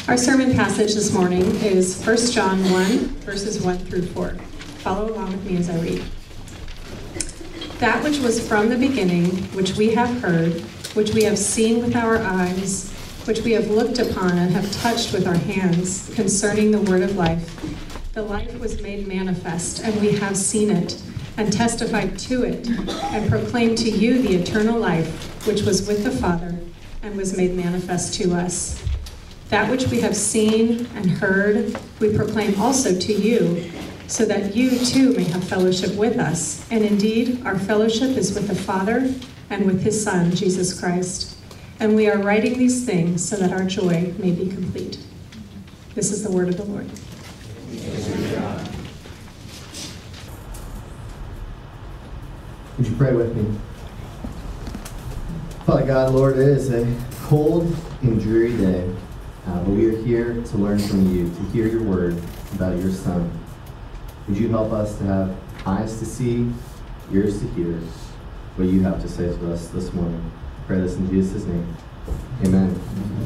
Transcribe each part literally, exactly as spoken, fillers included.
Our sermon passage this morning is First John one, verses one through four. Follow along with me as I read. That which was from the beginning, which we have heard, which we have seen with our eyes, which we have looked upon and have touched with our hands, concerning the word of life. The life was made manifest, and we have seen it, and testified to it, and proclaimed to you the eternal life, which was with the Father, and was made manifest to us. That which we have seen and heard, we proclaim also to you, so that you too may have fellowship with us. And indeed, our fellowship is with the Father and with his Son, Jesus Christ. And we are writing these things so that our joy may be complete. This is the word of the Lord. Would you pray with me? Father God, Lord, it is a cold and dreary day, uh, but we are here to learn from you, to hear your word about your Son. Would you help us to have eyes to see, ears to hear what you have to say to us this morning? I pray this in Jesus' name. Amen.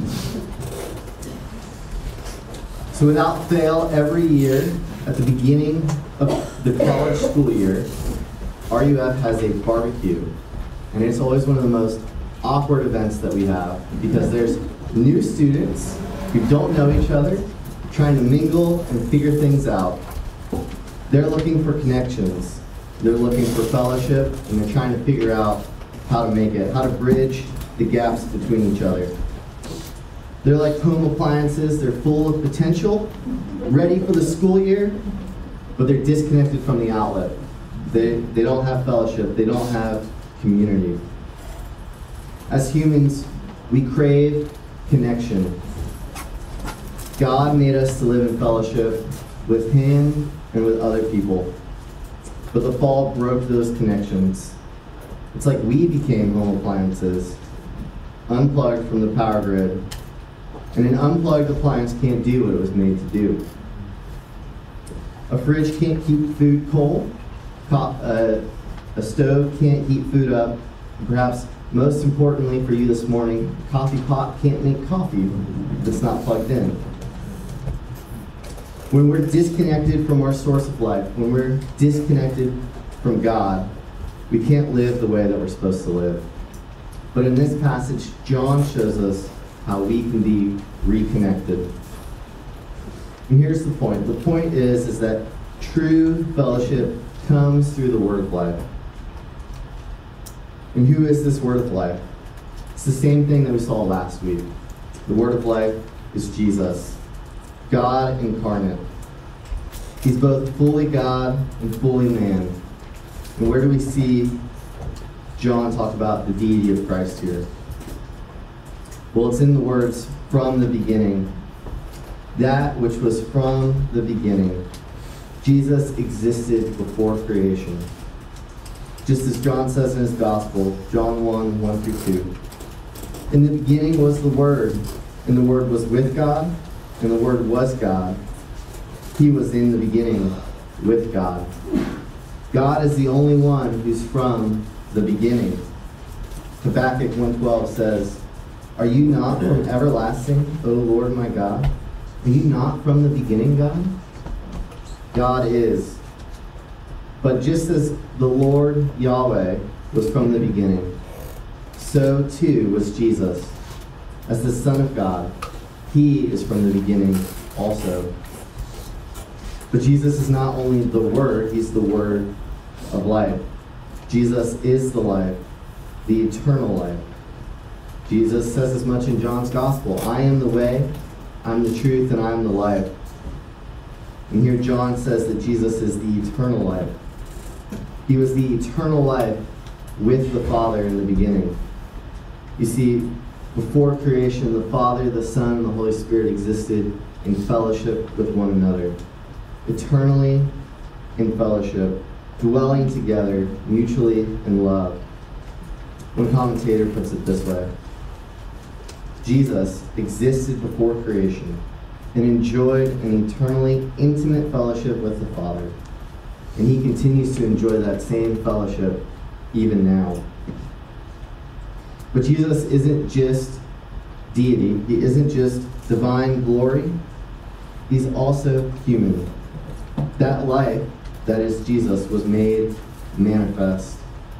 So without fail, every year at the beginning of the college school year, R U F has a barbecue. And it's always one of the most awkward events that we have because there's new students who don't know each other, trying to mingle and figure things out. They're looking for connections. They're looking for fellowship, and they're trying to figure out how to make it, how to bridge the gaps between each other. They're like home appliances. They're full of potential, ready for the school year, but they're disconnected from the outlet. They, they don't have fellowship. They don't have community. As humans, we crave connection. God made us to live in fellowship with him and with other people. But the fall broke those connections. It's like we became home appliances, unplugged from the power grid. And an unplugged appliance can't do what it was made to do. A fridge can't keep food cold. Co- uh, a stove can't heat food up. And perhaps most importantly for you this morning, a coffee pot can't make coffee that's not plugged in. When we're disconnected from our source of life, when we're disconnected from God, we can't live the way that we're supposed to live. But in this passage, John shows us how we can be reconnected. And here's the point. The point is, is that true fellowship comes through the word of life. And who is this word of life? It's the same thing that we saw last week. The word of life is Jesus, God incarnate. He's both fully God and fully man. And where do we see John talk about the deity of Christ here? Well, it's in the words, from the beginning. That which was from the beginning. Jesus existed before creation. Just as John says in his gospel, John one, one through two. In the beginning was the Word, and the Word was with God, and the Word was God. He was in the beginning with God. God is the only one who's from the beginning. Habakkuk one twelve says, "Are you not from everlasting, O Lord my God? Are you not from the beginning, God?" God is. But just as the Lord Yahweh was from the beginning, so too was Jesus. As the Son of God, he is from the beginning also. But Jesus is not only the Word, he's the Word of life. Jesus is the life, the eternal life. Jesus says as much in John's Gospel, "I am the way, I'm the truth, and I am the life." And here John says that Jesus is the eternal life. He was the eternal life with the Father in the beginning. You see, before creation, the Father, the Son, and the Holy Spirit existed in fellowship with one another. Eternally in fellowship, dwelling together mutually in love. One commentator puts it this way: Jesus existed before creation and enjoyed an eternally intimate fellowship with the Father. And he continues to enjoy that same fellowship even now. But Jesus isn't just deity. He isn't just divine glory. He's also human. That life, that is Jesus, was made manifest.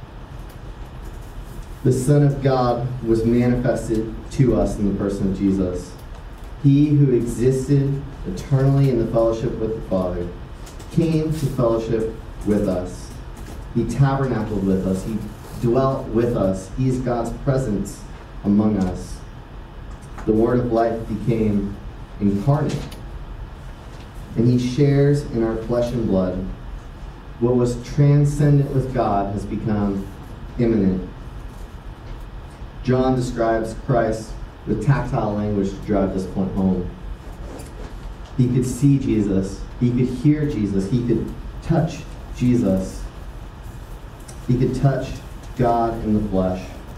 The Son of God was manifested to us in the person of Jesus. He who existed eternally in the fellowship with the Father came to fellowship with us. He tabernacled with us. He dwelt with us. He is God's presence among us. The Word of life became incarnate, and he shares in our flesh and blood. What was transcendent with God has become immanent. John describes Christ with tactile language to drive this point home. He could see Jesus. He could hear Jesus. He could touch Jesus. He could touch God in the flesh.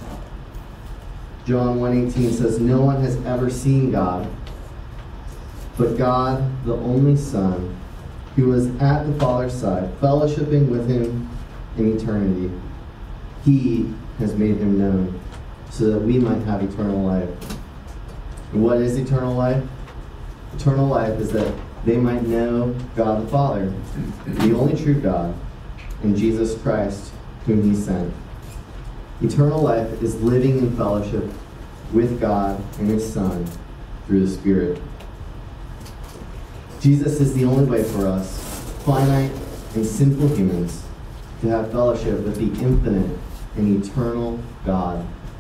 John one eighteen says, "No one has ever seen God, but God, the only Son, who was at the Father's side, fellowshipping with him in eternity. He has made him known, so that we might have eternal life." And what is eternal life? Eternal life is that they might know God the Father, the only true God, and Jesus Christ, whom he sent. Eternal life is living in fellowship with God and his Son through the Spirit. Jesus is the only way for us, finite and sinful humans, to have fellowship with the infinite and eternal God.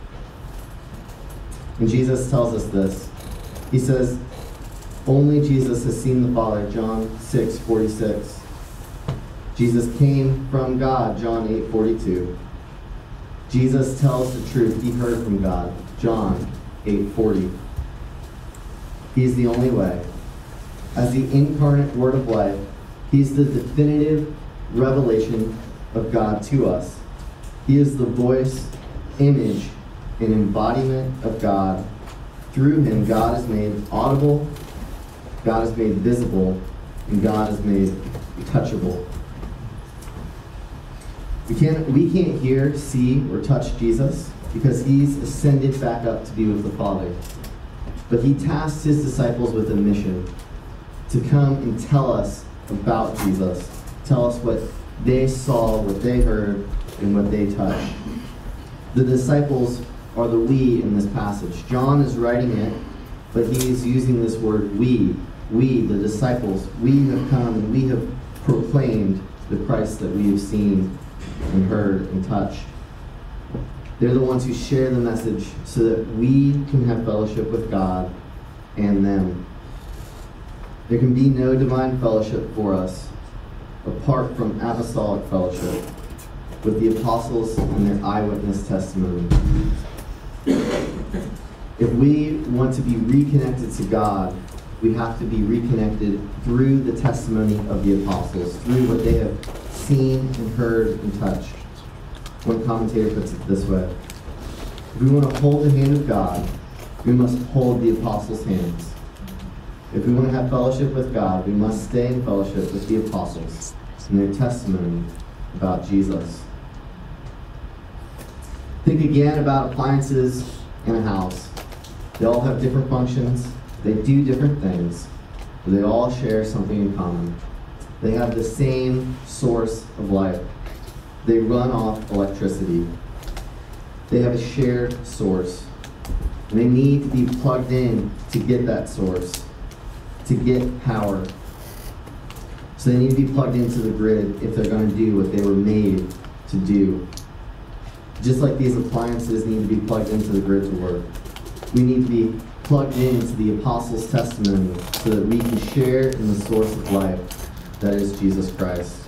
And Jesus tells us this. He says, only Jesus has seen the Father, John six forty-six. Jesus came from God, John eight forty-two. Jesus tells the truth he heard from God, John eight forty. He is the only way. As the incarnate Word of life, he's the definitive revelation of God to us. He is the voice, image, and embodiment of God. Through him, God is made audible, God is made visible, and God is made touchable. We can't, we can't hear, see, or touch Jesus because he's ascended back up to be with the Father. But he tasked his disciples with a mission to come and tell us about Jesus, tell us what they saw, what they heard, and what they touched. The disciples are the we in this passage. John is writing it, but he is using this word we. We, the disciples, we have come and we have proclaimed the Christ that we have seen and heard and touched. They're the ones who share the message so that we can have fellowship with God and them. There can be no divine fellowship for us apart from apostolic fellowship with the apostles and their eyewitness testimony. If we want to be reconnected to God, we have to be reconnected through the testimony of the apostles, through what they have seen and heard and touched. One commentator puts it this way: if we want to hold the hand of God, we must hold the apostles' hands. If we want to have fellowship with God, we must stay in fellowship with the apostles and their testimony about Jesus. Think again about appliances in a house. They all have different functions. They do different things, but they all share something in common. They have the same source of life. They run off electricity. They have a shared source. And they need to be plugged in to get that source, to get power. So they need to be plugged into the grid if they're going to do what they were made to do. Just like these appliances need to be plugged into the grid to work, we need to be plugged into the apostles' testimony so that we can share in the source of life, that is Jesus Christ.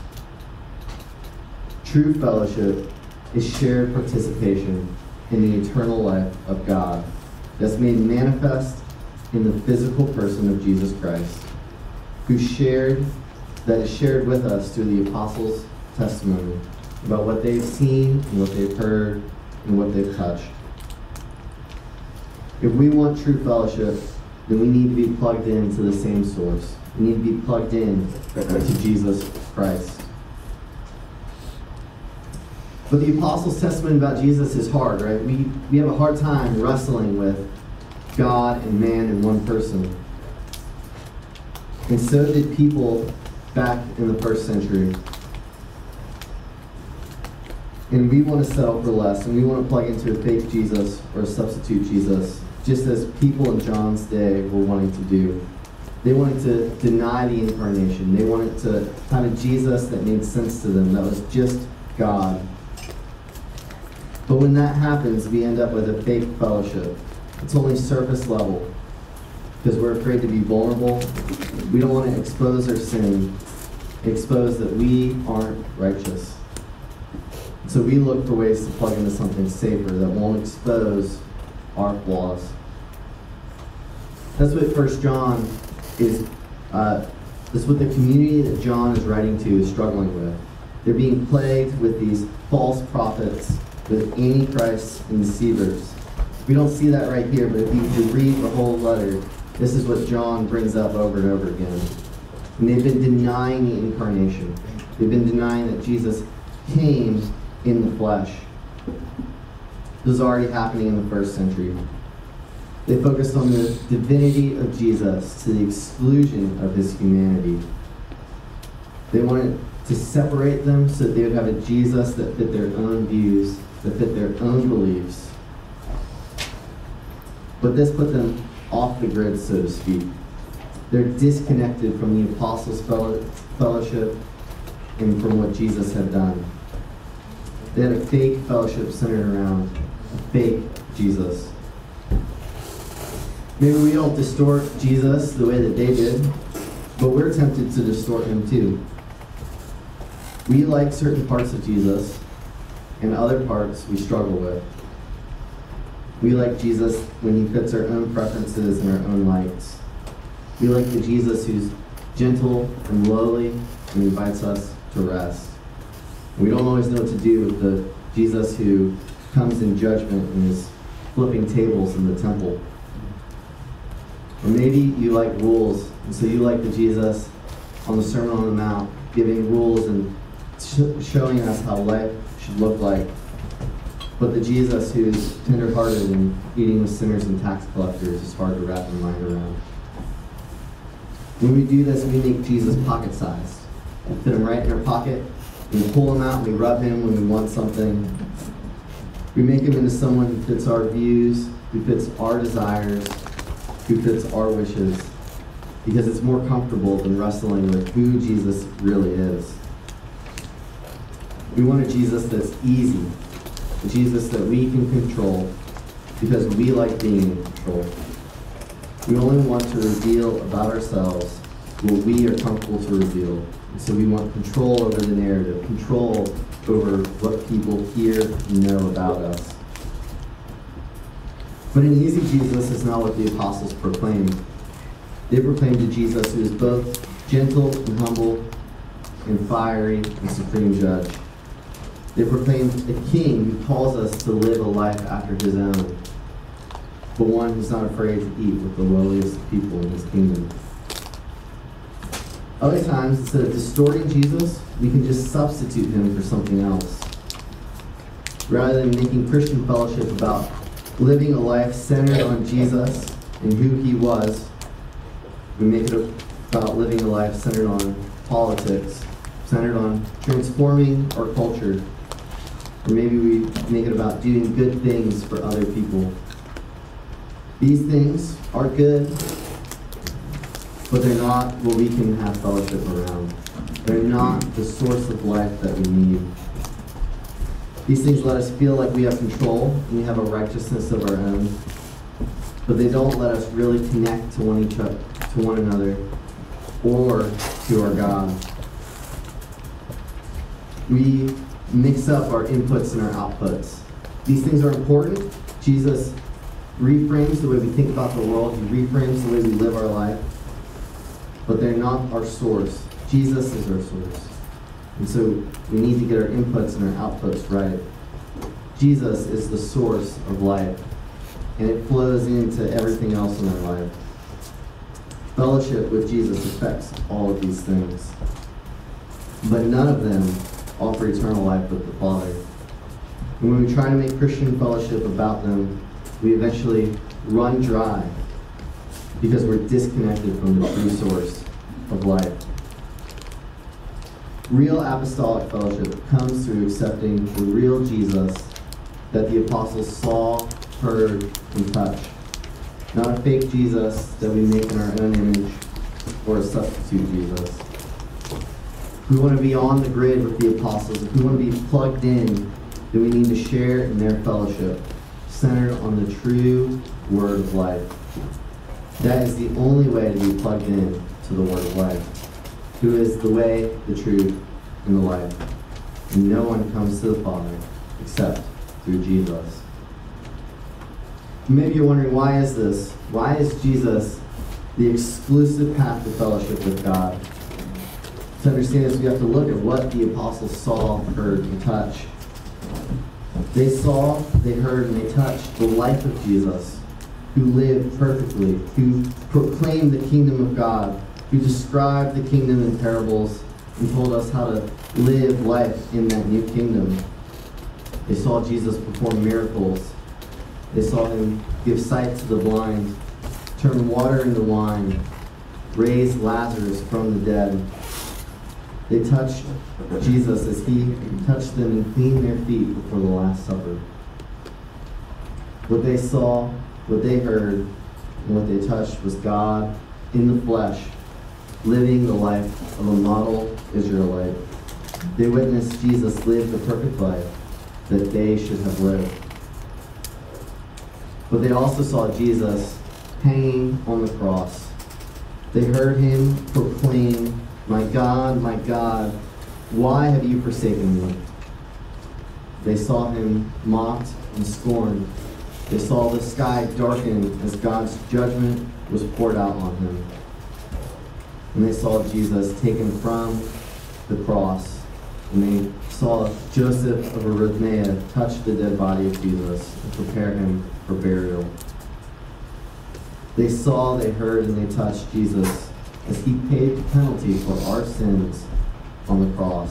True fellowship is shared participation in the eternal life of God that's made manifest in the physical person of Jesus Christ, who shared, that is shared with us through the apostles' testimony about what they've seen and what they've heard and what they've touched. If we want true fellowship, then we need to be plugged into the same source. We need to be plugged in to Jesus Christ. But the apostles' testimony about Jesus is hard, right? We, we have a hard time wrestling with God and man in one person. And so did people back in the first century. And we want to settle for less, and we want to plug into a fake Jesus or a substitute Jesus, just as people in John's day were wanting to do. They wanted to deny the incarnation. They wanted to have a Jesus that made sense to them, that was just God. But when that happens, we end up with a fake fellowship. It's only surface level, because we're afraid to be vulnerable. We don't want to expose our sin, expose that we aren't righteous. So we look for ways to plug into something safer that won't expose our flaws. That's what First John is, uh, that's what the community that John is writing to is struggling with. They're being plagued with these false prophets, with antichrists and deceivers. We don't see that right here, but if you read the whole letter, this is what John brings up over and over again. And they've been denying the incarnation. They've been denying that Jesus came in the flesh. This was already happening in the first century. They focused on the divinity of Jesus to the exclusion of his humanity. They wanted to separate them so that they would have a Jesus that fit their own views, that fit their own beliefs. But this put them off the grid, so to speak. They're disconnected from the apostles' fellowship and from what Jesus had done. They had a fake fellowship centered around a fake Jesus. Maybe we don't distort Jesus the way that they did, but we're tempted to distort him too. We like certain parts of Jesus, and other parts we struggle with. We like Jesus when he fits our own preferences and our own likes. We like the Jesus who's gentle and lowly and invites us to rest. We don't always know what to do with the Jesus who comes in judgment and is flipping tables in the temple. Or maybe you like rules, and so you like the Jesus on the Sermon on the Mount, giving rules and sh- showing us how life should look like. But the Jesus who's tenderhearted and eating with sinners and tax collectors is hard to wrap your mind around. When we do this, we make Jesus pocket-sized. We fit him right in our pocket, and we pull him out, and we rub him when we want something. We make him into someone who fits our views, who fits our desires, who fits our wishes, because it's more comfortable than wrestling with who Jesus really is. We want a Jesus that's easy, a Jesus that we can control, because we like being in control. We only want to reveal about ourselves what we are comfortable to reveal. And so we want control over the narrative, control over what people hear and know about us. But an easy Jesus is not what the apostles proclaimed. They proclaimed a Jesus who is both gentle and humble and fiery and supreme judge. They proclaimed a king who calls us to live a life after his own, but one who's not afraid to eat with the lowliest people in his kingdom. Other times, instead of distorting Jesus, we can just substitute him for something else. Rather than making Christian fellowship about living a life centered on Jesus and who he was, we make it about living a life centered on politics, centered on transforming our culture. Or maybe we make it about doing good things for other people. These things are good, but they're not what we can have fellowship around. They're not the source of life that we need. These things let us feel like we have control and we have a righteousness of our own, but they don't let us really connect to one each other, to one another, or to our God. We mix up our inputs and our outputs. These things are important. Jesus reframes the way we think about the world. He reframes the way we live our life. But they're not our source. Jesus is our source. And so we need to get our inputs and our outputs right. Jesus is the source of life, and it flows into everything else in our life. Fellowship with Jesus affects all of these things, but none of them offer eternal life with the Father. And when we try to make Christian fellowship about them, we eventually run dry because we're disconnected from the true source of life. Real apostolic fellowship comes through accepting the real Jesus that the apostles saw, heard, and touched. Not a fake Jesus that we make in our own image or a substitute Jesus. If we want to be on the grid with the apostles, if we want to be plugged in, then we need to share in their fellowship, centered on the true Word of life. That is the only way to be plugged in to the Word of life, who is the way, the truth, and the life. And no one comes to the Father except through Jesus. Maybe you're wondering, why is this? Why is Jesus the exclusive path to fellowship with God? To understand this, we have to look at what the apostles saw, heard, and touched. They saw, they heard, and they touched the life of Jesus, who lived perfectly, who proclaimed the kingdom of God, who described the kingdom in parables and told us how to live life in that new kingdom. They saw Jesus perform miracles. They saw him give sight to the blind, turn water into wine, raise Lazarus from the dead. They touched Jesus as he touched them and cleaned their feet before the Last Supper. What they saw, what they heard, and what they touched was God in the flesh, living the life of a model Israelite. They witnessed Jesus live the perfect life that they should have lived. But they also saw Jesus hanging on the cross. They heard him proclaim, "My God, my God, why have you forsaken me?" They saw him mocked and scorned. They saw the sky darken as God's judgment was poured out on him. And they saw Jesus taken from the cross. And they saw Joseph of Arimathea touch the dead body of Jesus and prepare him for burial. They saw, they heard, and they touched Jesus as he paid the penalty for our sins on the cross.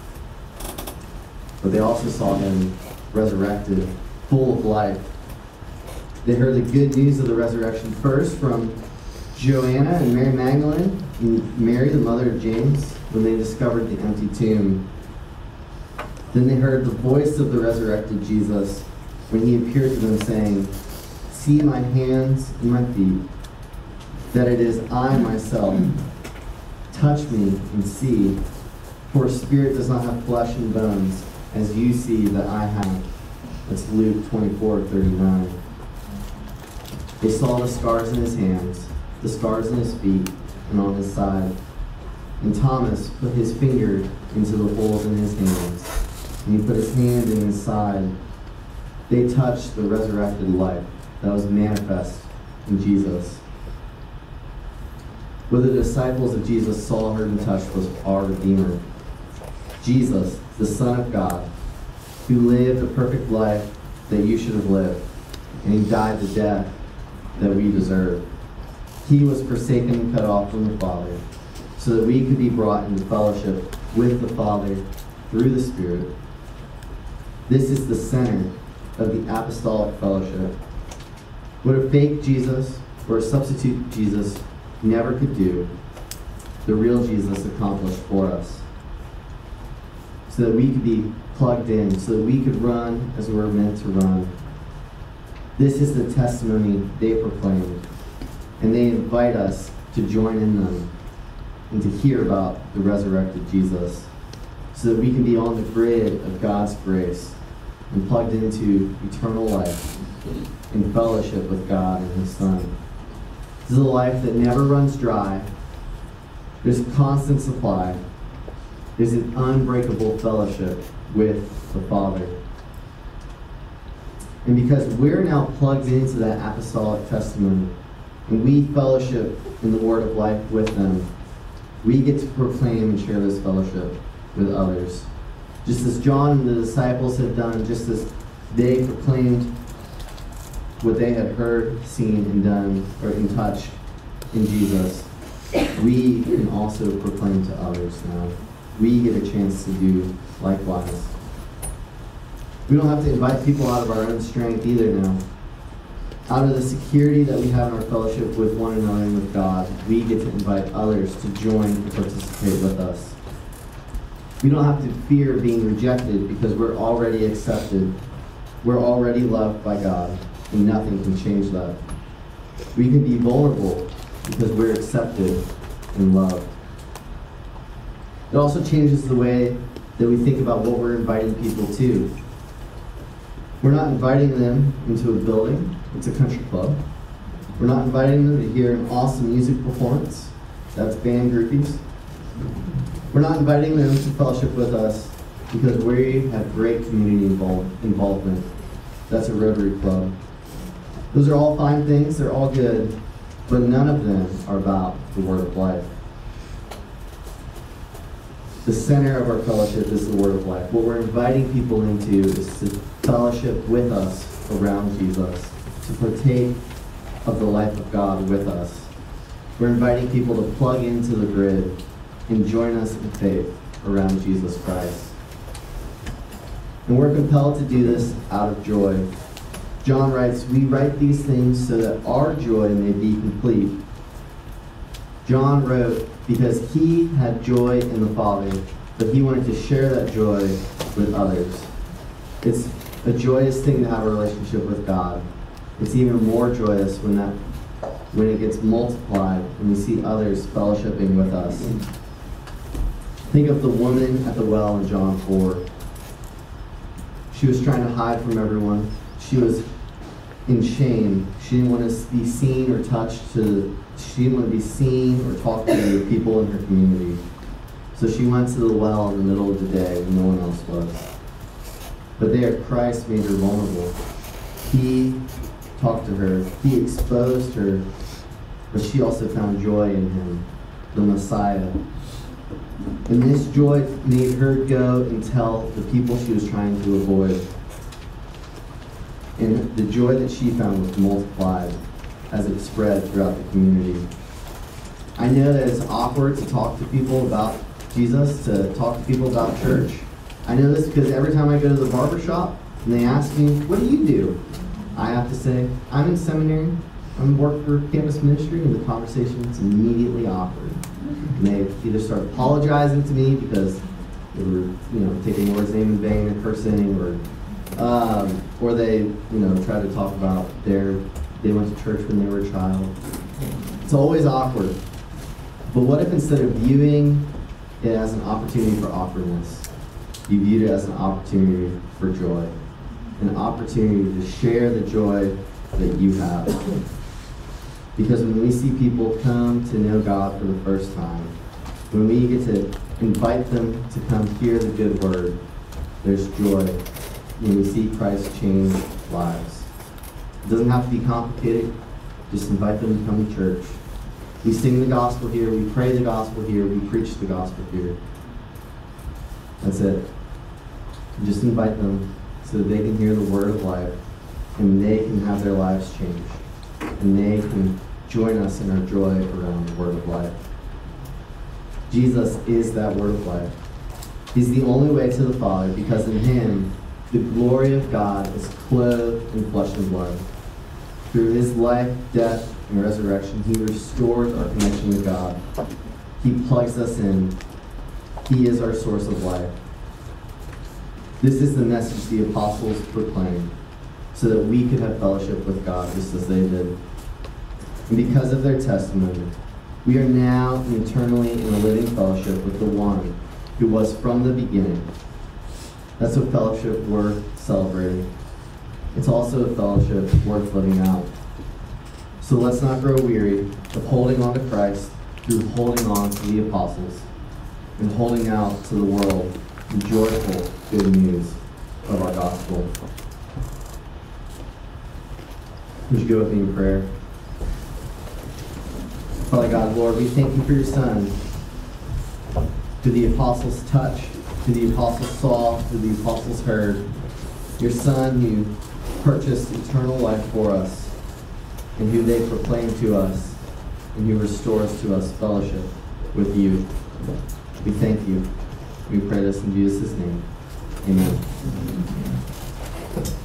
But they also saw him resurrected, full of life. They heard the good news of the resurrection first from Joanna and Mary Magdalene and Mary, the mother of James, when they discovered the empty tomb. Then they heard the voice of the resurrected Jesus when he appeared to them saying, "See my hands and my feet, that it is I myself. Touch me and see, for a spirit does not have flesh and bones, as you see that I have." That's Luke twenty-four thirty-nine. They saw the scars in his hands, the scars in his feet, and on his side. And Thomas put his finger into the holes in his hands, and he put his hand in his side. They touched the resurrected life that was manifest in Jesus. What the disciples of Jesus saw, heard, and touched was our Redeemer. Jesus, the Son of God, who lived a perfect life that you should have lived, and he died the death that we deserve. He was forsaken and cut off from the Father, so that we could be brought into fellowship with the Father through the Spirit. This is the center of the apostolic fellowship. What a fake Jesus or a substitute Jesus never could do, the real Jesus accomplished for us, so that we could be plugged in, so that we could run as we're meant to run. This is the testimony they proclaimed, and they invite us to join in them and to hear about the resurrected Jesus, so that we can be on the grid of God's grace and plugged into eternal life in fellowship with God and his Son. This is a life that never runs dry. There's constant supply. There's an unbreakable fellowship with the Father. And because we're now plugged into that apostolic testimony, and we fellowship in the word of life with them, we get to proclaim and share this fellowship with others. Just as John and the disciples have done, just as they proclaimed what they had heard, seen, and done, or in touch in Jesus, we can also proclaim to others now. We get a chance to do likewise. We don't have to invite people out of our own strength either now. Out of the security that we have in our fellowship with one another and with God, we get to invite others to join and participate with us. We don't have to fear being rejected because we're already accepted. We're already loved by God, and nothing can change that. We can be vulnerable because we're accepted and loved. It also changes the way that we think about what we're inviting people to. We're not inviting them into a building. It's a country club. We're not inviting them to hear an awesome music performance. That's band groupies. We're not inviting them to fellowship with us because we have great community involve, involvement. That's a Rotary Club. Those are all fine things. They're all good. But none of them are about the Word of Life. The center of our fellowship is the Word of Life. What we're inviting people into is to fellowship with us around Jesus, to partake of the life of God with us. We're inviting people to plug into the grid and join us in faith around Jesus Christ. And we're compelled to do this out of joy. John writes, "We write these things so that our joy may be complete." John wrote because he had joy in the Father, but he wanted to share that joy with others. It's a joyous thing to have a relationship with God. It's even more joyous when that when it gets multiplied and we see others fellowshipping with us. Think of the woman at the well in John four. She was trying to hide from everyone. She was in shame. She didn't want to be seen or touched to she didn't want to be seen or talk to the people in her community. So she went to the well in the middle of the day when no one else was. But there, Christ made her vulnerable. He talked to her. He exposed her. But she also found joy in him, the Messiah. And this joy made her go and tell the people she was trying to avoid. And the joy that she found was multiplied as it spread throughout the community. I know that it's awkward to talk to people about Jesus, to talk to people about church. I know this because every time I go to the barber shop and they ask me, "What do you do?" I have to say, "I'm in seminary. I'm working for campus ministry," and the conversation is immediately awkward. And they either start apologizing to me because they were, you know, taking the Lord's name in vain and cursing, or um, or they, you know, try to talk about their they went to church when they were a child. It's always awkward. But what if instead of viewing it as an opportunity for awkwardness, you viewed it as an opportunity for joy, an opportunity to share the joy that you have? Because when we see people come to know God for the first time, when we get to invite them to come hear the good word, there's joy when we see Christ change lives. It doesn't have to be complicated. Just invite them to come to church. We sing the gospel here, we pray the gospel here, we preach the gospel here. That's it. Just invite them so that they can hear the word of life and they can have their lives changed. And they can join us in our joy around the word of life. Jesus is that word of life. He's the only way to the Father because in him, the glory of God is clothed in flesh and blood. Through his life, death, and resurrection, he restores our connection with God. He plugs us in. He is our source of life. This is the message the apostles proclaimed, so that we could have fellowship with God just as they did. And because of their testimony, we are now and eternally in a living fellowship with the one who was from the beginning. That's a fellowship worth celebrating. It's also a fellowship worth living out. So let's not grow weary of holding on to Christ through holding on to the apostles and holding out to the world the joyful good news of our gospel. Would you go with me in prayer? Father God, Lord, we thank you for your Son, who the apostles touched, who the apostles saw, who the apostles heard. Your Son who purchased eternal life for us, and who they proclaim to us, and who restores to us fellowship with you. We thank you. We pray this in Jesus' name. Amen.